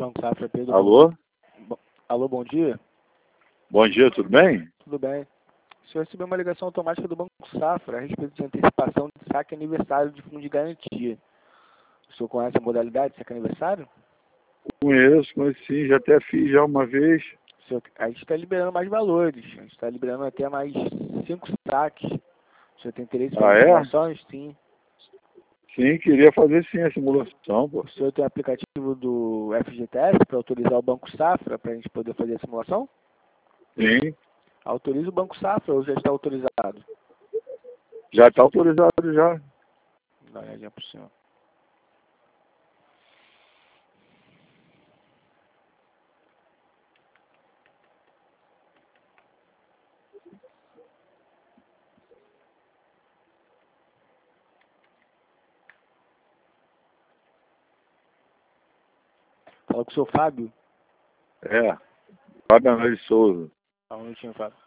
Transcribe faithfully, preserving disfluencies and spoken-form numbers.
Banco Safra, Pedro. Alô? Bom, alô, bom dia. Bom dia, tudo bem? Tudo bem. O senhor recebeu uma ligação automática do Banco Safra a respeito de antecipação de saque aniversário de fundo de garantia. O senhor conhece a modalidade de saque aniversário? Conheço, conheço sim, já até fiz já uma vez. O senhor, a gente está liberando mais valores. A gente está liberando até mais cinco saques. O senhor tem interesse em Ah, fazer é? simulações? Sim. Sim, queria fazer sim a simulação, pô. O senhor tem o aplicativo do F G T S para autorizar o Banco Safra para a gente poder fazer a simulação? Sim, Autoriza o Banco Safra ou já está autorizado? já está autorizado já. Dá uma olhadinha para o senhor. Fala com o seu Fábio. É, Fábio Andrade de Souza. Dá um minutinho, Fábio.